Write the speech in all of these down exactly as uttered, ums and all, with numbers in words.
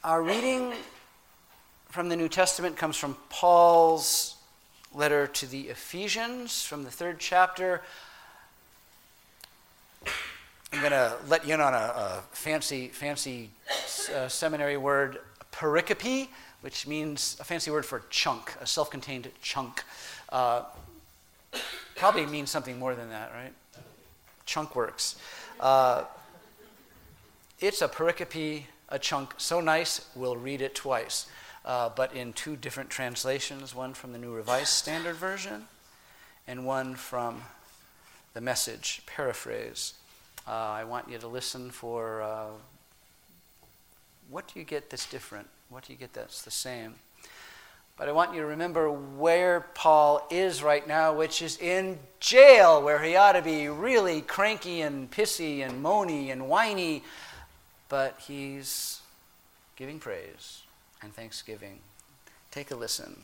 Our reading from the New Testament comes from Paul's letter to the Ephesians from the third chapter. I'm going to let you in on a, a fancy, fancy uh, seminary word, pericope, which means a fancy word for chunk, a self-contained chunk. Uh, probably means something more than that, right? Chunk works. Uh, it's a pericope, a chunk so nice, we'll read it twice. Uh, but in two different translations, one from the New Revised Standard Version and one from the Message paraphrase. Uh, I want you to listen for uh, what do you get that's different? What do you get that's the same? But I want you to remember where Paul is right now, which is in jail, where he ought to be really cranky and pissy and moany and whiny, but he's giving praise and thanksgiving. Take a listen.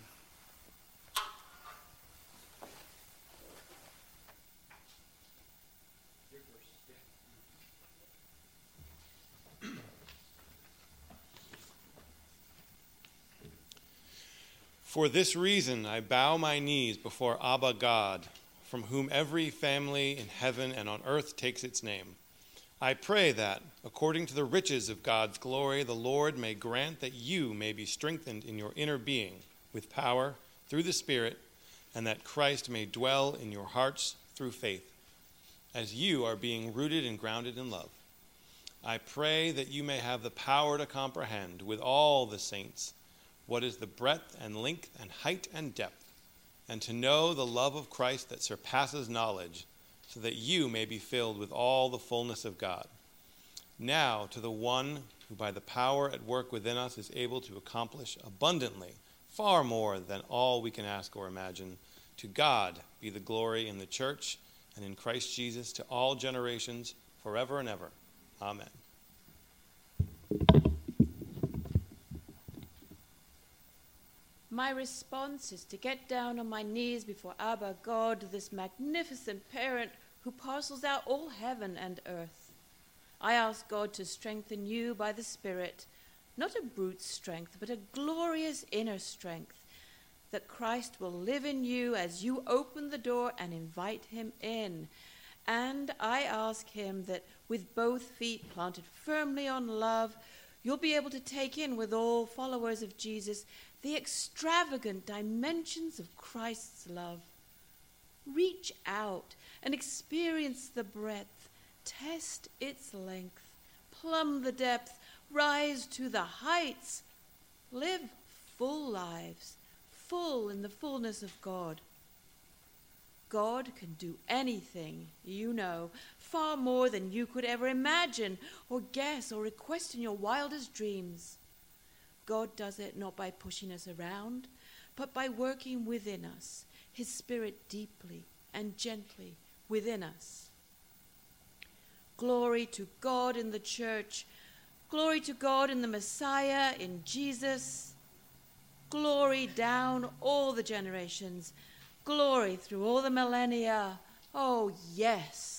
For this reason I bow my knees before Abba God, from whom every family in heaven and on earth takes its name. I pray that, according to the riches of God's glory, the Lord may grant that you may be strengthened in your inner being with power through the Spirit, and that Christ may dwell in your hearts through faith, as you are being rooted and grounded in love. I pray that you may have the power to comprehend with all the saints what is the breadth and length and height and depth, and to know the love of Christ that surpasses knowledge, so that you may be filled with all the fullness of God. Now to the one who by the power at work within us is able to accomplish abundantly, far more than all we can ask or imagine, to God be the glory in the church and in Christ Jesus to all generations, forever and ever. Amen. My response is to get down on my knees before Abba God, this magnificent parent who parcels out all heaven and earth. I ask God to strengthen you by the Spirit, not a brute strength, but a glorious inner strength, that Christ will live in you as you open the door and invite him in. And I ask him that with both feet planted firmly on love, you'll be able to take in with all followers of Jesus the extravagant dimensions of Christ's love. Reach out and experience the breadth, test its length, plumb the depth, rise to the heights, live full lives, full in the fullness of God. God can do anything, you know, far more than you could ever imagine or guess or request in your wildest dreams. God does it not by pushing us around, but by working within us, his Spirit deeply and gently within us. Glory to God in the church, glory to God in the Messiah, in Jesus, glory down all the generations, glory through all the millennia. Oh, yes.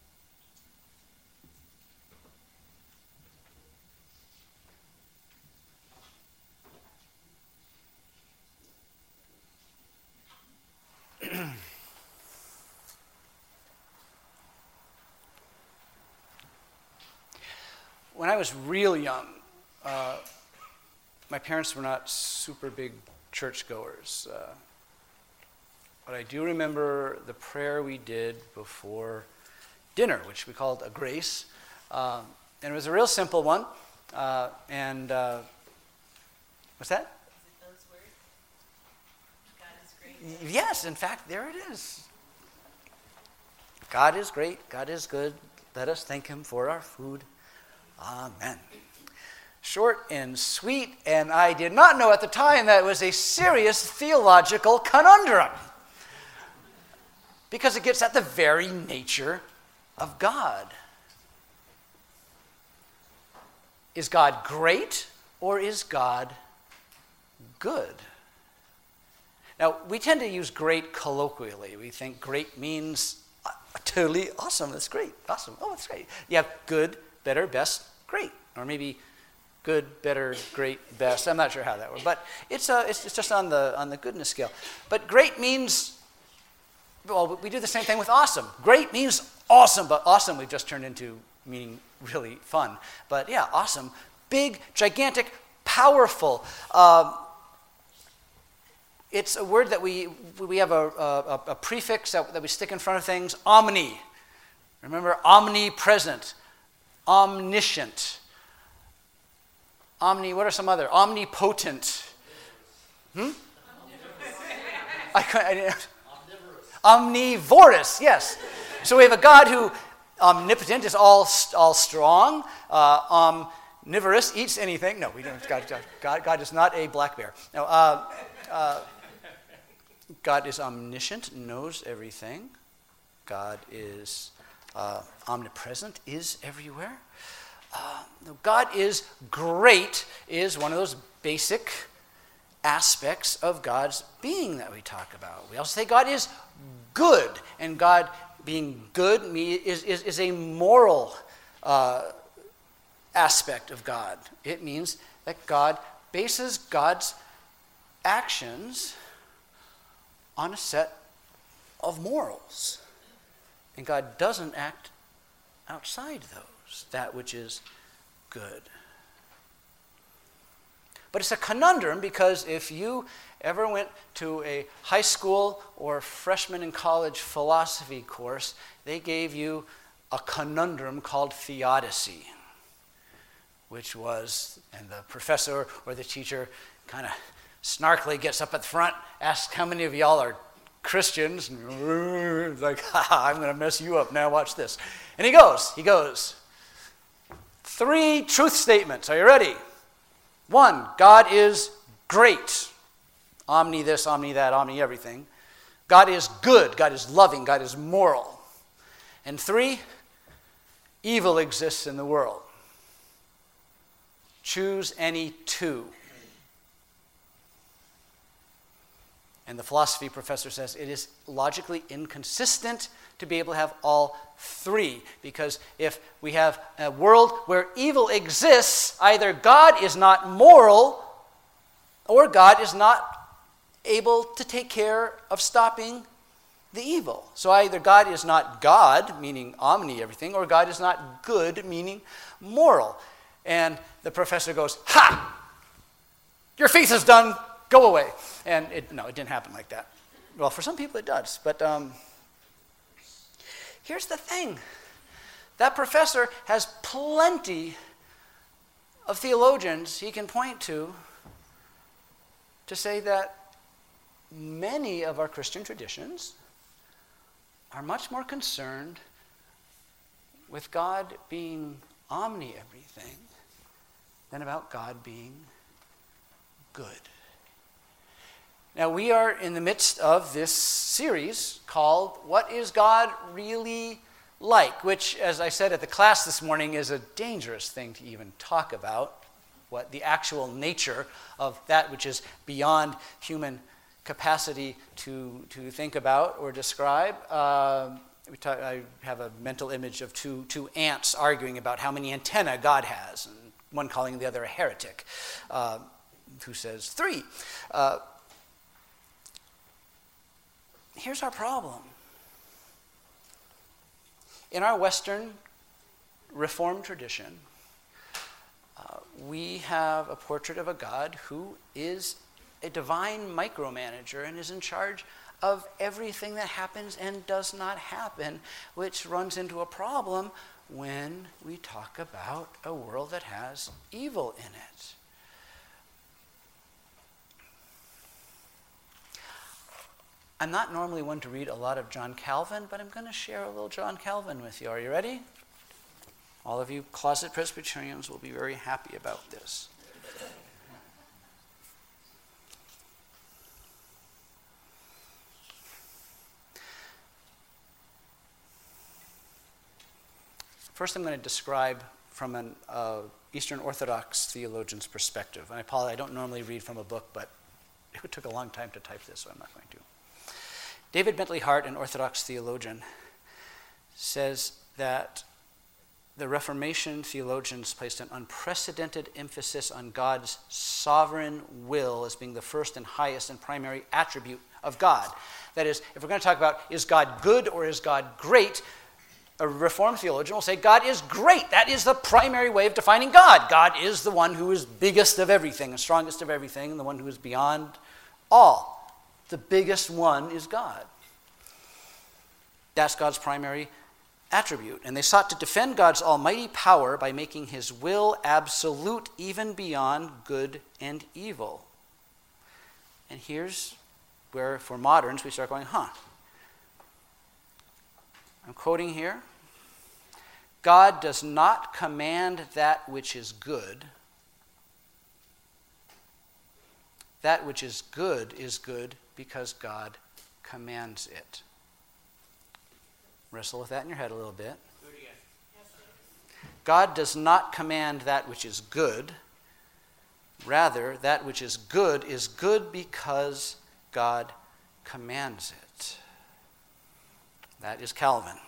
When I was real young, uh, my parents were not super big churchgoers. Uh, but I do remember the prayer we did before dinner, which we called a grace. Um, and it was a real simple one. Uh, and uh, what's that? Is it those words? God is great. Yes, in fact, there it is. God is great. God is good. Let us thank him for our food. Amen. Short and sweet, and I did not know at the time that it was a serious theological conundrum, because it gets at the very nature of God. Is God great, or is God good? Now, we tend to use great colloquially. We think great means uh, totally awesome. That's great. Awesome. Oh, that's great. You have good, better, best, great. Or maybe good, better, great, best. I'm not sure how that works, but it's, uh, it's, it's just on the, on the goodness scale. But great means, well, we do the same thing with awesome. Great means awesome, but awesome we've just turned into meaning really fun. But yeah, awesome, big, gigantic, powerful. Um, it's a word that we, we have a, a, a prefix that, that we stick in front of things, omni. Remember, omnipresent, omniscient. Omni, what are some other? Omnipotent. Hmm? I, I didn't, omnivorous, yes. So we have a God who, omnipotent, is all, all strong. Uh, omnivorous, eats anything. No, we don't. God, God, God is not a black bear. No, uh, uh, God is omniscient, knows everything. God is uh, omnipresent, is everywhere. Uh, God is great is one of those basic aspects of God's being that we talk about. We also say God is good, and God being good is, is, is a moral uh, aspect of God. It means that God bases God's actions on a set of morals, and God doesn't act outside those, that which is good. But it's a conundrum because if you ever went to a high school or freshman in college philosophy course, they gave you a conundrum called theodicy, which was, and the professor or the teacher kind of snarkily gets up at the front, asks how many of y'all are Christians, and like, ha, I'm going to mess you up now, watch this. And he goes, he goes, three truth statements. Are you ready? One, God is great. Omni this, omni that, omni everything. God is good. God is loving. God is moral. And three, evil exists in the world. Choose any two. And the philosophy professor says it is logically inconsistent to be able to have all three. Because if we have a world where evil exists, either God is not moral or God is not able to take care of stopping the evil. So either God is not God, meaning omni everything, or God is not good, meaning moral. And the professor goes, ha! Your faith is done. Go away. And it, no, it didn't happen like that. Well, for some people it does. But um, here's the thing. That professor has plenty of theologians he can point to to say that many of our Christian traditions are much more concerned with God being omni-everything than about God being good. Now, we are in the midst of this series called What is God Really Like? Which, as I said at the class this morning, is a dangerous thing to even talk about, what the actual nature of that which is beyond human capacity to, to think about or describe. Uh, we talk, I have a mental image of two, two ants arguing about how many antennae God has, and one calling the other a heretic, uh, who says three. Uh, Here's our problem. In our Western Reformed tradition, uh, we have a portrait of a God who is a divine micromanager and is in charge of everything that happens and does not happen, which runs into a problem when we talk about a world that has evil in it. I'm not normally one to read a lot of John Calvin, but I'm going to share a little John Calvin with you. Are you ready? All of you closet Presbyterians will be very happy about this. First, I'm going to describe from an uh, Eastern Orthodox theologian's perspective. And I apologize, I don't normally read from a book, but it took a long time to type this, so I'm not going to. David Bentley Hart, an Orthodox theologian, says that the Reformation theologians placed an unprecedented emphasis on God's sovereign will as being the first and highest and primary attribute of God. That is, if we're going to talk about is God good or is God great, a Reformed theologian will say God is great. That is the primary way of defining God. God is the one who is biggest of everything and strongest of everything and the one who is beyond all. The biggest one is God. That's God's primary attribute. And they sought to defend God's almighty power by making his will absolute even beyond good and evil. And here's where, for moderns, we start going, huh. I'm quoting here. God does not command that which is good. That which is good is good because God commands it. Wrestle with that in your head a little bit. God does not command that which is good. Rather, that which is good is good because God commands it. That is Calvin.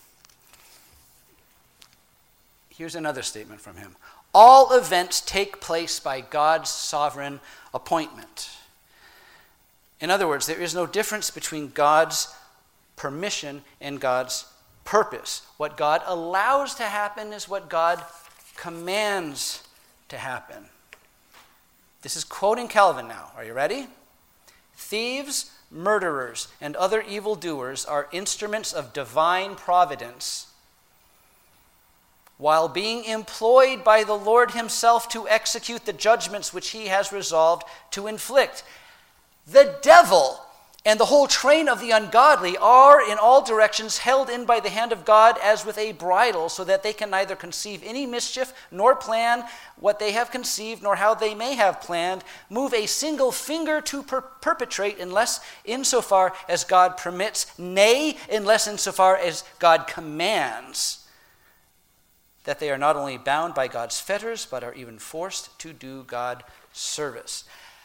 Here's another statement from him. All events take place by God's sovereign appointment. In other words, there is no difference between God's permission and God's purpose. What God allows to happen is what God commands to happen. This is quoting Calvin now. Are you ready? Thieves, murderers, and other evildoers are instruments of divine providence, while being employed by the Lord himself to execute the judgments which he has resolved to inflict. The devil and the whole train of the ungodly are in all directions held in by the hand of God as with a bridle, so that they can neither conceive any mischief, nor plan what they have conceived, nor how they may have planned, move a single finger to per- perpetrate, unless insofar as God permits, nay, unless insofar as God commands, that they are not only bound by God's fetters, but are even forced to do God service.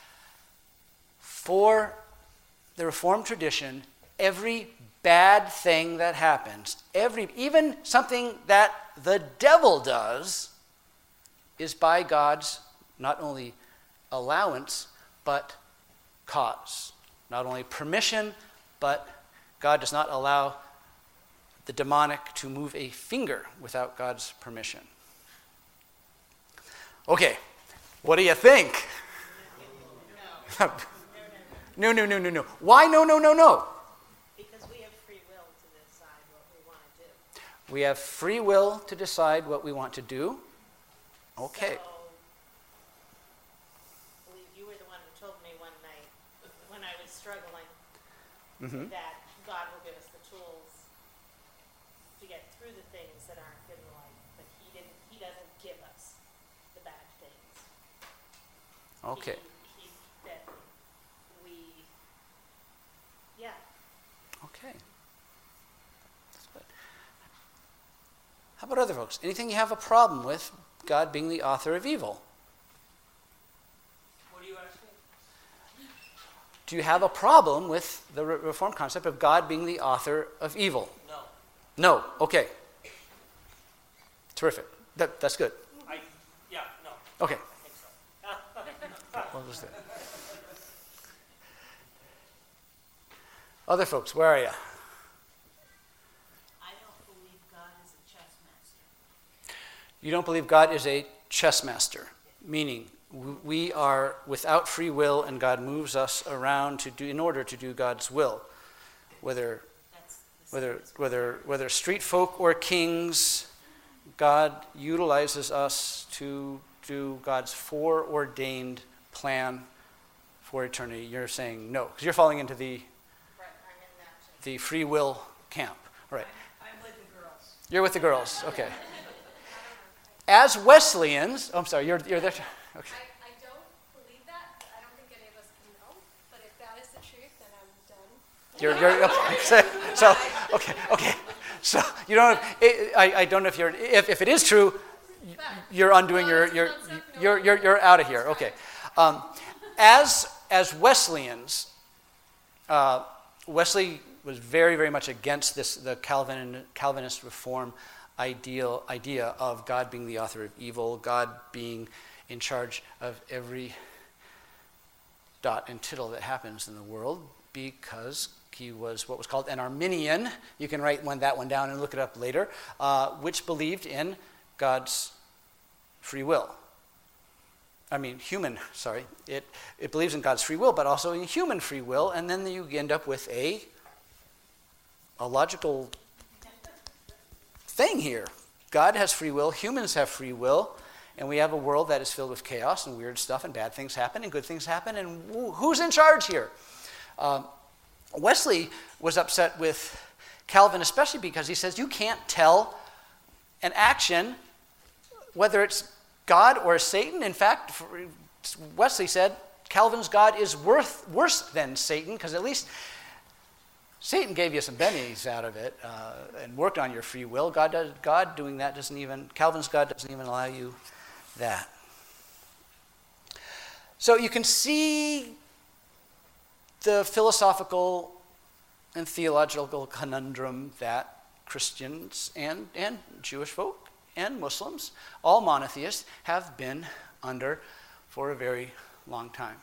For the Reformed tradition, every bad thing that happens, every even something that the devil does, is by God's not only allowance, but cause. Not only permission, but God does not allow the demonic to move a finger without God's permission. Okay, what do you think? No. No, no, no, no, no. Why no, no, no, no? Because we have free will to decide what we want to do. We have free will to decide what we want to do. Okay. So, we- you were the one who told me one night when I was struggling Mm-hmm. that God will give us the tools to get through the things that aren't good in life, but He didn't. He doesn't give us the bad things. Okay. He, he that we, yeah. Okay. That's good. How about other folks? Anything you have a problem with God being the author of evil? What are you asking? Do you have a problem with the Re- Reformed concept of God being the author of evil? No. No. Okay. Terrific. That, that's good. I, yeah, no, Okay. I think so. We'll just do it. Other folks, where are you? I don't believe God is a chess master. You don't believe God is a chess master, meaning w- we are without free will and God moves us around to do in order to do God's will. Whether That's the whether same as- whether whether street folk or kings, God utilizes us to do God's foreordained plan for eternity. You're saying no, because you're falling into the Right, I'm in that. the free will camp. All right. I'm with the girls. You're with the girls. Okay. As Wesleyans, oh, I'm sorry, you're you're there. Okay. I, I don't believe that. I don't think any of us can know. But if that is the truth, then I'm done. You're, you're okay. So, so okay, okay. So you don't. I, I don't know if you're. If, if it is true, you're undoing your. You're you're you're, you're out of here. Okay. Um, as as Wesleyans, uh, Wesley was very very much against this the Calvin Calvinist reform ideal idea of God being the author of evil, God being in charge of every dot and tittle that happens in the world, because he was what was called an Arminian. You can write one, that one down and look it up later, uh, which believed in God's free will. I mean, human, sorry. It, it believes in God's free will, but also in human free will, and then you end up with a, a logical thing here. God has free will, humans have free will, and we have a world that is filled with chaos and weird stuff, and bad things happen and good things happen, and who's in charge here? Um, Wesley was upset with Calvin, especially because he says you can't tell an action whether it's God or Satan. In fact, Wesley said Calvin's God is worth, worse than Satan, because at least Satan gave you some bennies out of it uh, and worked on your free will. God, does, God doing that doesn't even, Calvin's God doesn't even allow you that. So you can see the philosophical and theological conundrum that Christians and, and Jewish folk and Muslims, all monotheists, have been under for a very long time.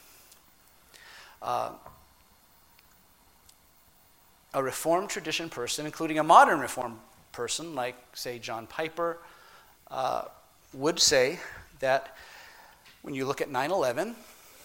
Uh, a Reformed tradition person, including a modern Reformed person like, say, John Piper, uh, would say that when you look at nine eleven,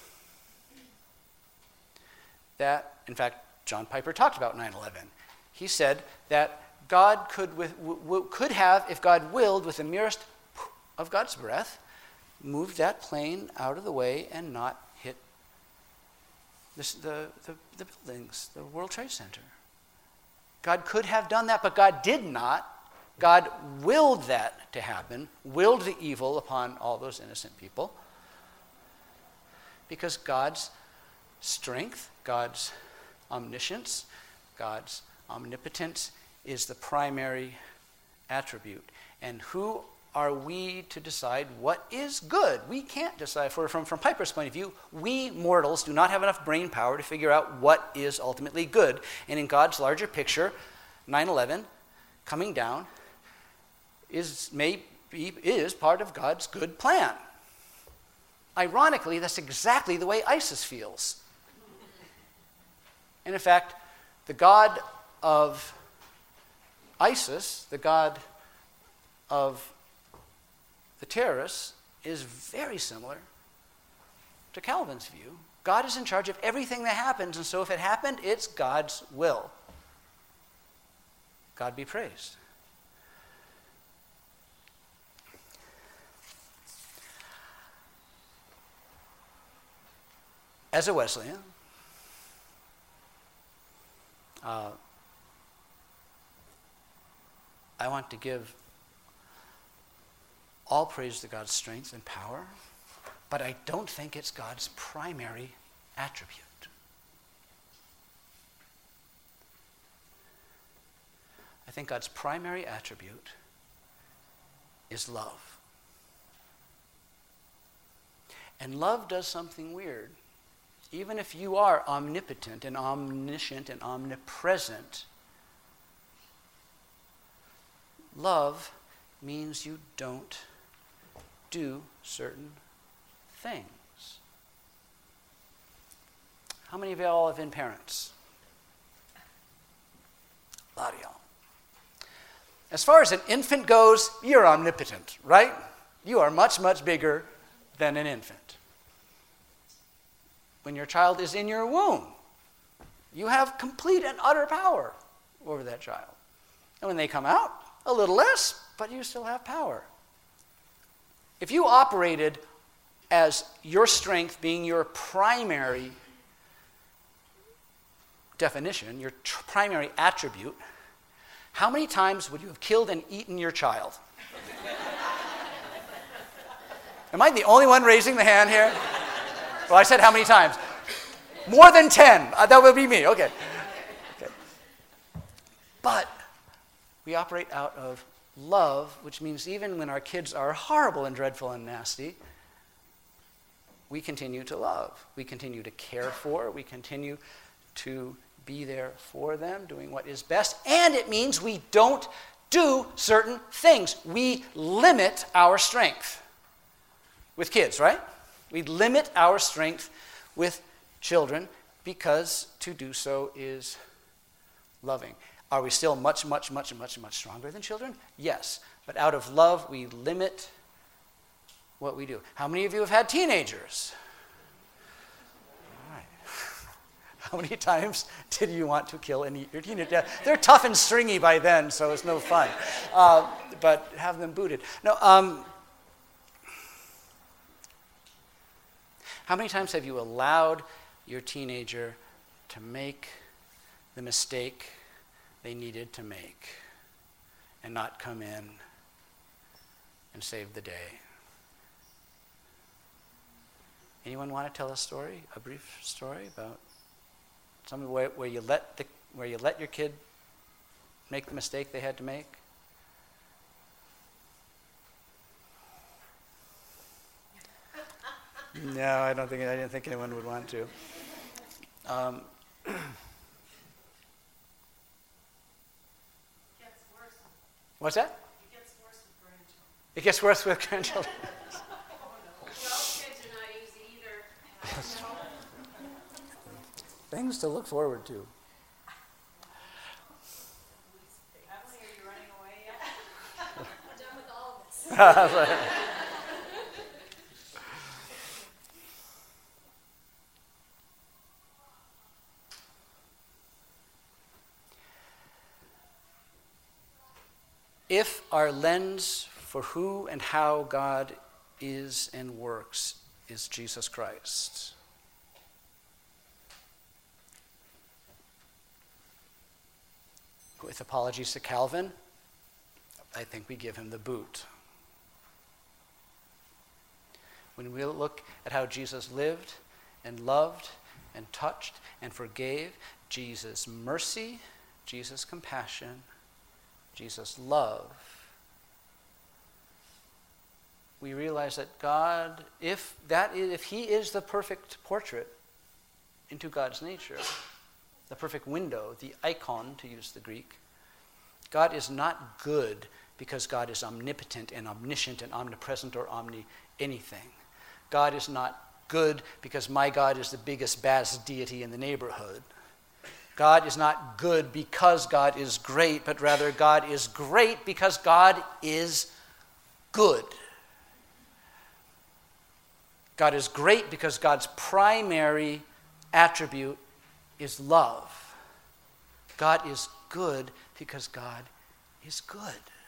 that, in fact, John Piper talked about nine eleven. He said that God could, with, w- w- could have, if God willed, with the merest of God's breath, move that plane out of the way and not hit this, the, the, the buildings, the World Trade Center. God could have done that, but God did not. God willed that to happen, willed the evil upon all those innocent people, because God's strength, God's omniscience, God's omnipotence is the primary attribute. And who are we to decide what is good? We can't decide. For, from, from Piper's point of view, we mortals do not have enough brain power to figure out what is ultimately good. And in God's larger picture, nine eleven coming down is, may be, is part of God's good plan. Ironically, that's exactly the way ISIS feels. And in fact, the God of ISIS, the God of the terrorists, is very similar to Calvin's view. God is in charge of everything that happens, and so if it happened, it's God's will. God be praised. As a Wesleyan, uh, I want to give all praise to God's strength and power, but I don't think it's God's primary attribute. I think God's primary attribute is love. And love does something weird. Even if you are omnipotent and omniscient and omnipresent, love means you don't do certain things. How many of y'all have been parents? A lot of y'all. As far as an infant goes, you're omnipotent, right? You are much, much bigger than an infant. When your child is in your womb, you have complete and utter power over that child. And when they come out, a little less, but you still have power. If you operated as your strength being your primary definition, your tr- primary attribute, how many times would you have killed and eaten your child? Am I the only one raising the hand here? Well, I said how many times? More than ten. Uh, that would be me. Okay. Okay. But we operate out of love, which means even when our kids are horrible and dreadful and nasty, we continue to love. We continue to care for. We continue to be there for them, doing what is best. And it means we don't do certain things. We limit our strength with kids, right? We limit our strength with children because to do so is loving. Are we still much, much, much, much, much stronger than children? Yes. But out of love, we limit what we do. How many of you have had teenagers? All right. How many times did you want to kill and eat your teenager? They're tough and stringy by then, so it's no fun. Uh, but have them booted. No. Um, how many times have you allowed your teenager to make the mistake they needed to make and not come in and save the day? Anyone want to tell a story, a brief story about something where, where you let the where you let your kid make the mistake they had to make? No, I don't think I didn't think anyone would want to. Um, What's that? It gets worse with grandchildren. It gets worse with grandchildren. Well, kids are not easy either. Things to look forward to. Emily, are you running away yet? I'm done with all of this. If our lens for who and how God is and works is Jesus Christ, with apologies to Calvin, I think we give him the boot. When we look at how Jesus lived and loved and touched and forgave, Jesus' mercy, Jesus' compassion, Jesus' love, we realize that God, if that is, if he is the perfect portrait into God's nature, the perfect window, the icon, to use the Greek, God is not good because God is omnipotent and omniscient and omnipresent or omni anything. God is not good because my God is the biggest, baddest deity in the neighborhood. God is not good because God is great, but rather God is great because God is good. God is great because God's primary attribute is love. God is good because God is good.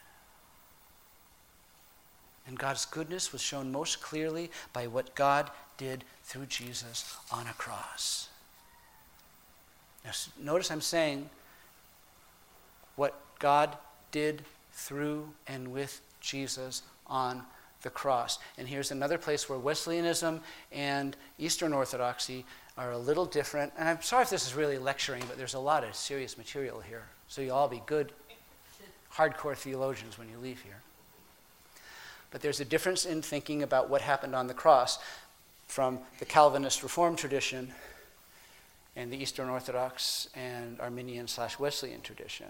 And God's goodness was shown most clearly by what God did through Jesus on a cross. Now, notice I'm saying what God did through and with Jesus on the cross. And here's another place where Wesleyanism and Eastern Orthodoxy are a little different. And I'm sorry if this is really lecturing, but there's a lot of serious material here. So you'll all be good, hardcore theologians when you leave here. But there's a difference in thinking about what happened on the cross from the Calvinist Reformed tradition and the Eastern Orthodox and Arminian slash Wesleyan tradition.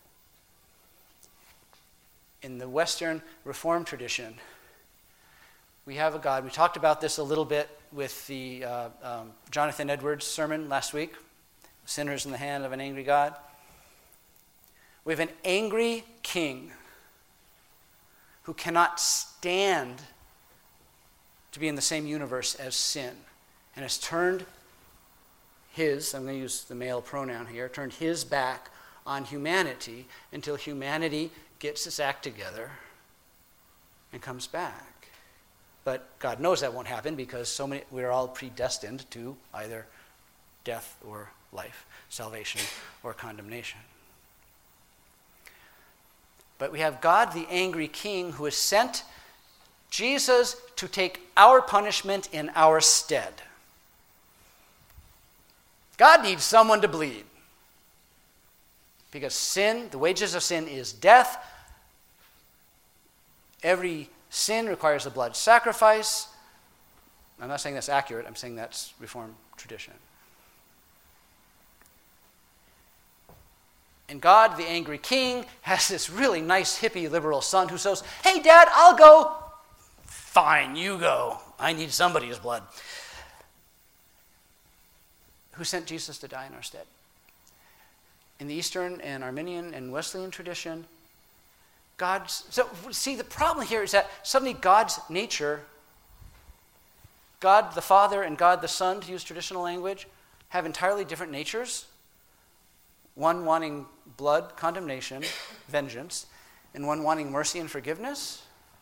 In the Western Reformed tradition, we have a God. We talked about this a little bit with the uh, um, Jonathan Edwards sermon last week, Sinners in the Hand of an Angry God. We have an angry king who cannot stand to be in the same universe as sin and has turned his, I'm going to use the male pronoun here, turned his back on humanity until humanity gets its act together and comes back. But God knows that won't happen because so many we're all predestined to either death or life, salvation or condemnation. But we have God, the angry king, who has sent Jesus to take our punishment in our stead. God needs someone to bleed. Because sin, the wages of sin is death. Every sin requires a blood sacrifice. I'm not saying that's accurate. I'm saying that's Reformed tradition. And God, the angry king, has this really nice hippie liberal son who says, hey, Dad, I'll go. Fine, you go. I need somebody's blood. Who sent Jesus to die in our stead? In the Eastern and Arminian and Wesleyan tradition, God's... So, see, the problem here is that suddenly God's nature, God the Father and God the Son, to use traditional language, have entirely different natures. One wanting blood, condemnation, vengeance, and one wanting mercy and forgiveness.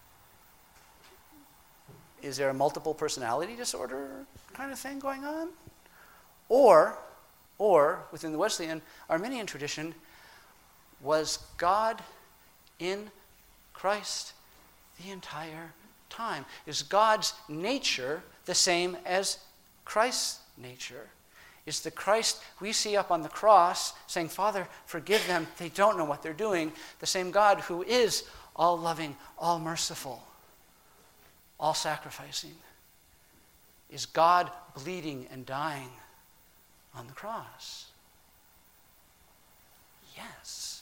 Is there a multiple personality disorder kind of thing going on? Or, or within the Wesleyan Arminian tradition, was God in Christ the entire time? Is God's nature the same as Christ's nature? Is the Christ we see up on the cross saying, Father, forgive them, they don't know what they're doing, the same God who is all loving, all merciful, all sacrificing? Is God bleeding and dying on the cross? Yes.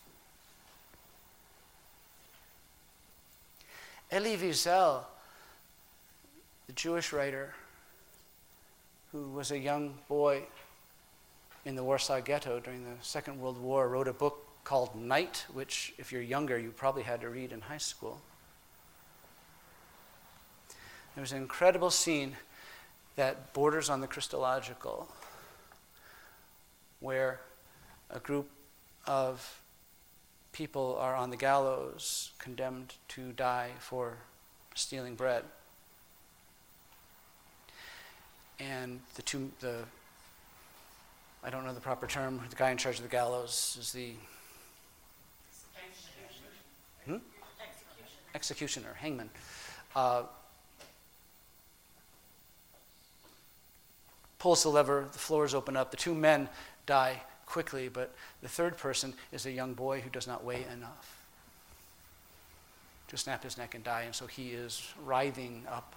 Elie Wiesel, the Jewish writer who was a young boy in the Warsaw Ghetto during the Second World War, wrote a book called Night, which, if you're younger, you probably had to read in high school. There was an incredible scene that borders on the Christological, where a group of people are on the gallows, condemned to die for stealing bread. And the two, the, I don't know the proper term, the guy in charge of the gallows is the hmm? executioner. executioner, hangman. Uh, pulls the lever, the floors open up, the two men die quickly, but the third person is a young boy who does not weigh enough to snap his neck and die, and so he is writhing up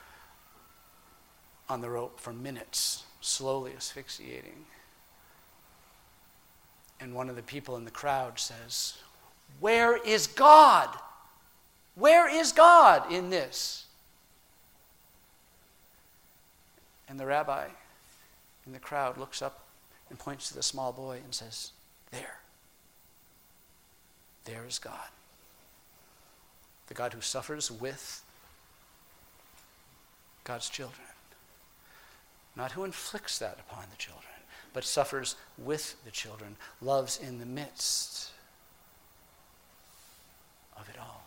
on the rope for minutes, slowly asphyxiating. And one of the people in the crowd says, where is God? Where is God in this? And the rabbi in the crowd looks up and points to the small boy and says, there. There is God. The God who suffers with God's children. Not who inflicts that upon the children, but suffers with the children, loves in the midst of it all.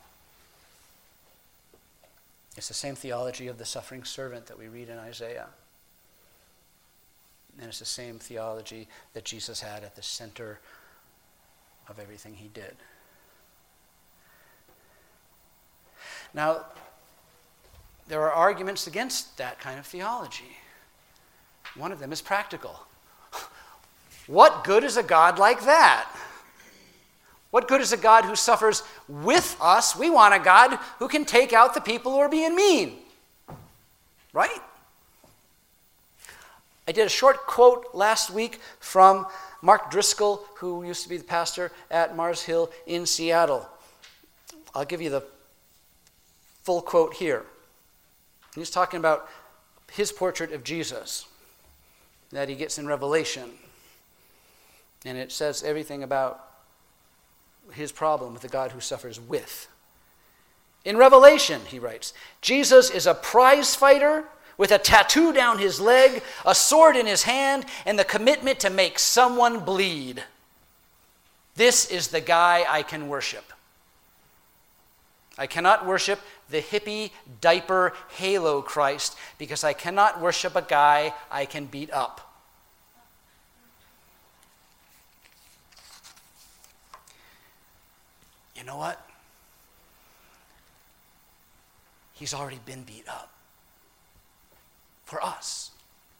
It's the same theology of the suffering servant that we read in Isaiah. And it's the same theology that Jesus had at the center of everything he did. Now, there are arguments against that kind of theology. One of them is practical. What good is a God like that? What good is a God who suffers with us? We want a God who can take out the people who are being mean. Right? I did a short quote last week from Mark Driscoll, who used to be the pastor at Mars Hill in Seattle. I'll give you the full quote here. He's talking about his portrait of Jesus that he gets in Revelation. And it says everything about his problem with the God who suffers with. In Revelation, he writes, Jesus is a prize fighter with a tattoo down his leg, a sword in his hand, and the commitment to make someone bleed. This is the guy I can worship. I cannot worship the hippie diaper halo Christ because I cannot worship a guy I can beat up. You know what? He's already been beat up for us.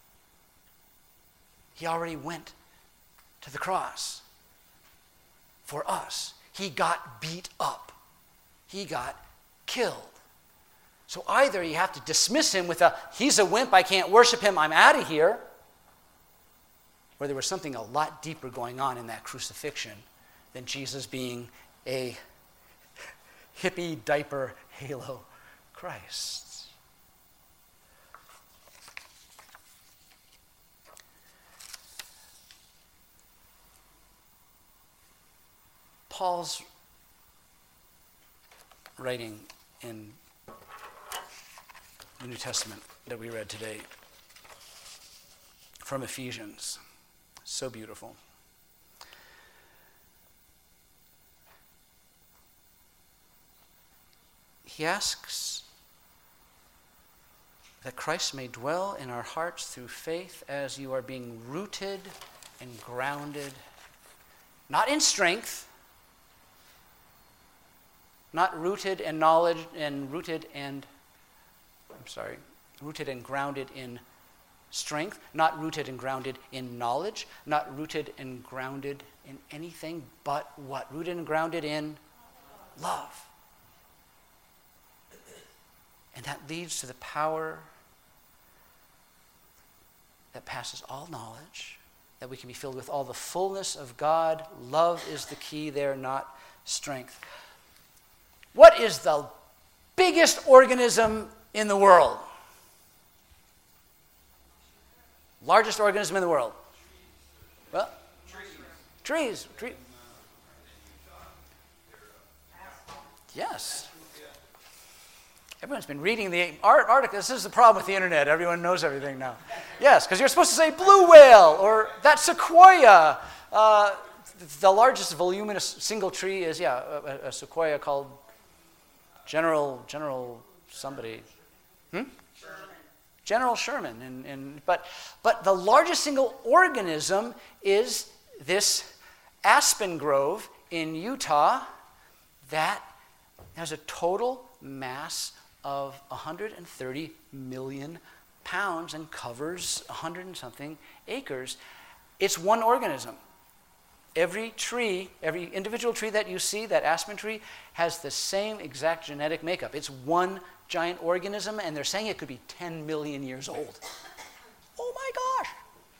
He already went to the cross for us. He got beat up. He got killed. So either you have to dismiss him with a, he's a wimp, I can't worship him, I'm out of here. or there was something a lot deeper going on in that crucifixion than Jesus being a hippie diaper halo Christ. Paul's writing in the New Testament that we read today from Ephesians, so beautiful. He asks that Christ may dwell in our hearts through faith as you are being rooted and grounded, not in strength, not rooted in knowledge and rooted and, I'm sorry, rooted and grounded in strength, not rooted and grounded in knowledge, not rooted and grounded in anything but what? Rooted and grounded in love. And that leads to the power that passes all knowledge, that we can be filled with all the fullness of God. Love is the key there, not strength. What is the biggest organism in the world? Largest organism in the world? Well, trees. Trees. Yes. Everyone's been reading the art article. This is the problem with the internet. Everyone knows everything now. Yes, because you're supposed to say blue whale or that sequoia. Uh, the largest voluminous single tree is, yeah, a, a sequoia called General General somebody. Hmm? Sherman. General Sherman. And, and, but, but the largest single organism is this aspen grove in Utah that has a total mass of one hundred thirty million pounds and covers one hundred and something acres. It's one organism. Every tree, every individual tree that you see, that aspen tree, has the same exact genetic makeup. It's one giant organism, and they're saying it could be ten million years old. Oh my gosh!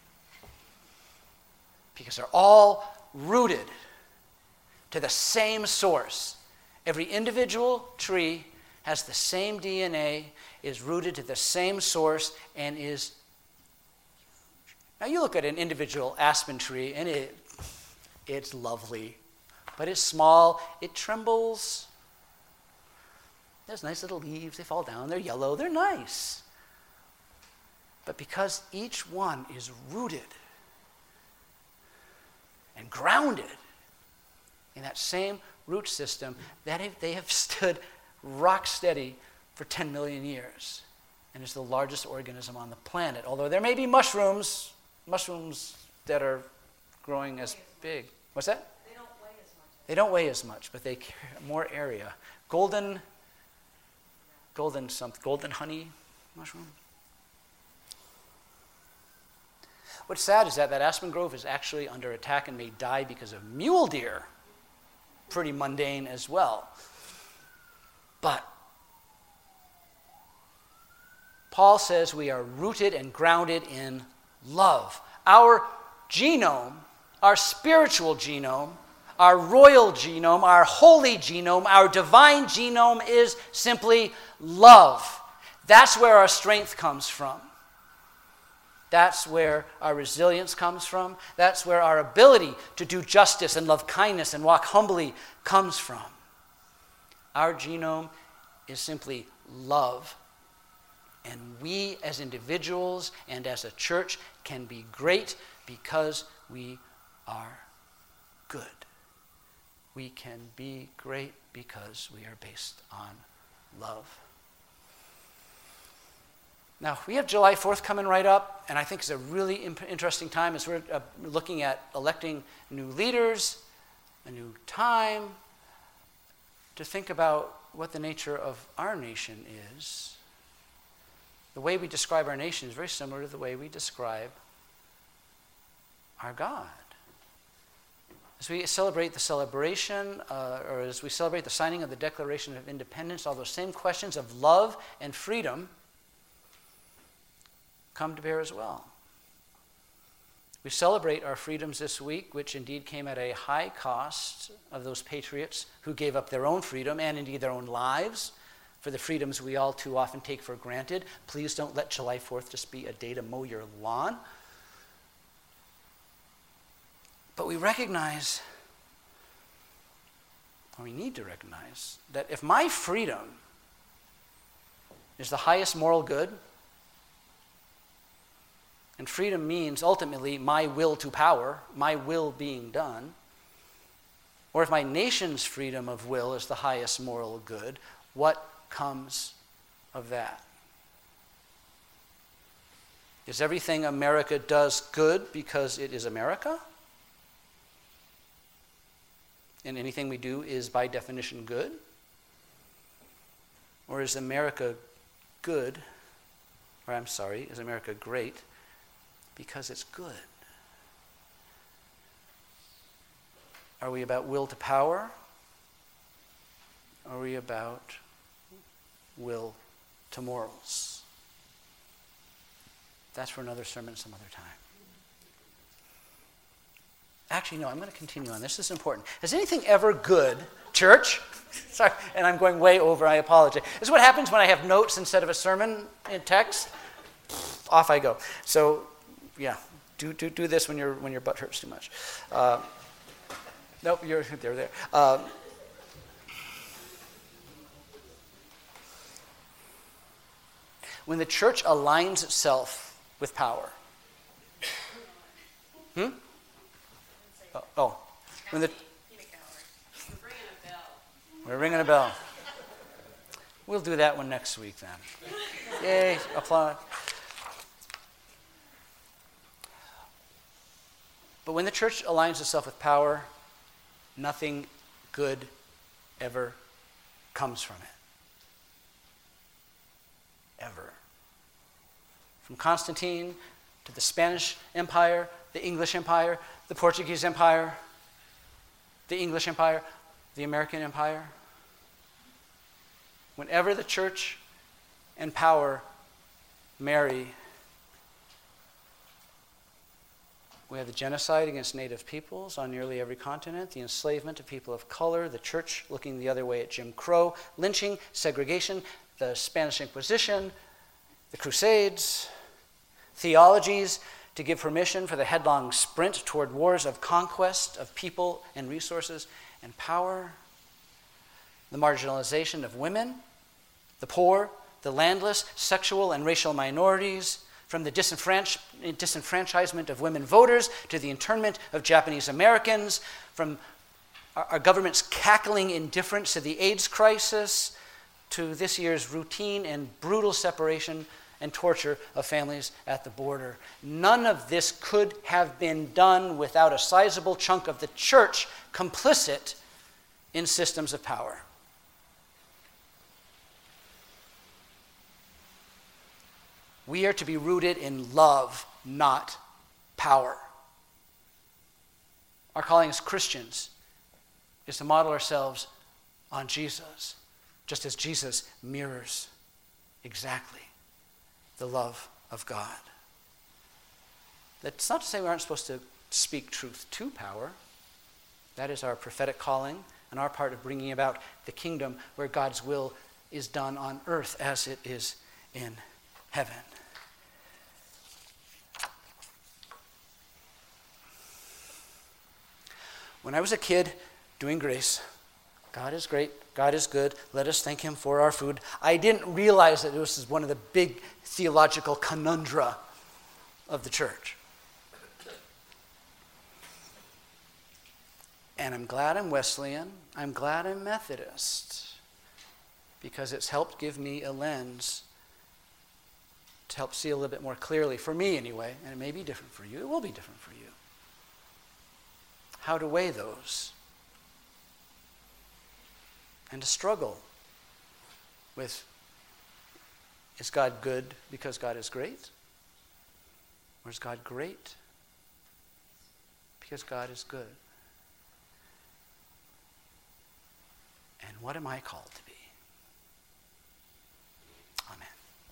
Because they're all rooted to the same source. Every individual tree has the same D N A, is rooted to the same source, and is... Now you look at an individual aspen tree, and it, it's lovely, but it's small, it trembles. There's nice little leaves, they fall down, they're yellow, they're nice. But because each one is rooted and grounded in that same root system, that they have stood rock steady for ten million years, and is the largest organism on the planet. Although there may be mushrooms, mushrooms that are growing as big. What's that? They don't weigh as much. They don't weigh as much, but they carry more area. Golden, golden something, golden honey mushroom. What's sad is that that aspen grove is actually under attack and may die because of mule deer. Pretty mundane as well. But Paul says we are rooted and grounded in love. Our genome, our spiritual genome, our royal genome, our holy genome, our divine genome is simply love. That's where our strength comes from. That's where our resilience comes from. That's where our ability to do justice and love kindness and walk humbly comes from. Our genome is simply love. And we as individuals and as a church can be great because we are good. We can be great because we are based on love. Now, we have July fourth coming right up, and I think it's a really imp- interesting time as we're uh, looking at electing new leaders, a new time, to think about what the nature of our nation is. The way we describe our nation is very similar to the way we describe our God. As we celebrate the celebration, uh, or as we celebrate the signing of the Declaration of Independence, all those same questions of love and freedom come to bear as well. We celebrate our freedoms this week, which indeed came at a high cost of those patriots who gave up their own freedom and indeed their own lives for the freedoms we all too often take for granted. Please don't let July fourth just be a day to mow your lawn. But we recognize, or we need to recognize, that if my freedom is the highest moral good, and freedom means ultimately my will to power, my will being done, or if my nation's freedom of will is the highest moral good, what comes of that? Is everything America does good because it is America? And anything we do is by definition good? Or is America good, or I'm sorry, is America great because it's good? Are we about will to power? Are we about will to morals? That's for another sermon some other time. Actually, no, I'm going to continue on. This is important. Is anything ever good, church? Sorry, and I'm going way over, I apologize. This is what happens when I have notes instead of a sermon in text. Off I go. So, yeah, do do, do this when, your when your butt hurts too much. Uh, nope, you're they're there. Uh, when the church aligns itself with power. Hmm? Oh, oh. When the, we're ringing a bell. We'll do that one next week then. Yay, applaud. But when the church aligns itself with power, nothing good ever comes from it. Ever. From Constantine to the Spanish Empire, the English Empire, the Portuguese Empire, the English Empire, the American Empire. Whenever the church and power marry, we have the genocide against native peoples on nearly every continent, the enslavement of people of color, the church looking the other way at Jim Crow, lynching, segregation, the Spanish Inquisition, the Crusades, theologies to give permission for the headlong sprint toward wars of conquest of people and resources and power, the marginalization of women, the poor, the landless, sexual and racial minorities, from the disenfranch- disenfranchisement of women voters to the internment of Japanese Americans, from our, our government's cackling indifference to the AIDS crisis, to this year's routine and brutal separation and torture of families at the border. None of this could have been done without a sizable chunk of the church complicit in systems of power. We are to be rooted in love, not power. Our calling as Christians is to model ourselves on Jesus, just as Jesus mirrors exactly the love of God. That's not to say we aren't supposed to speak truth to power. That is our prophetic calling and our part of bringing about the kingdom where God's will is done on earth as it is in heaven. When I was a kid doing grace, God is great, God is good, let us thank him for our food, I didn't realize that this is one of the big theological conundra of the church. And I'm glad I'm Wesleyan, I'm glad I'm Methodist, because it's helped give me a lens to help see a little bit more clearly, for me anyway, and it may be different for you, it will be different for you, how to weigh those and to struggle with, is God good because God is great? Or is God great because God is good? And what am I called to be?